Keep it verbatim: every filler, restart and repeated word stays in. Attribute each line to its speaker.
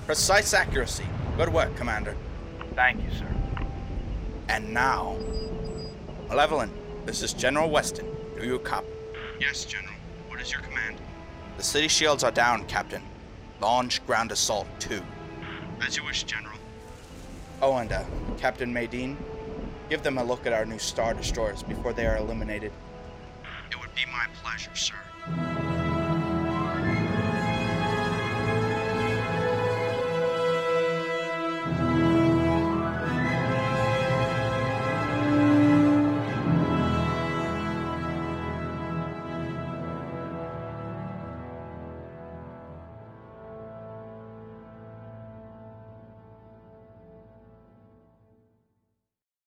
Speaker 1: Precise accuracy. Good work, Commander.
Speaker 2: Thank you, sir.
Speaker 1: And now... Malevolent, this is General Weston. Do you copy?
Speaker 3: Yes, General. What is your command?
Speaker 1: The city shields are down, Captain. Launch ground assault two.
Speaker 3: As you wish, General.
Speaker 1: Oh, and uh, Captain Maydeen, give them a look at our new Star Destroyers before they are eliminated.
Speaker 3: It would be my pleasure, sir.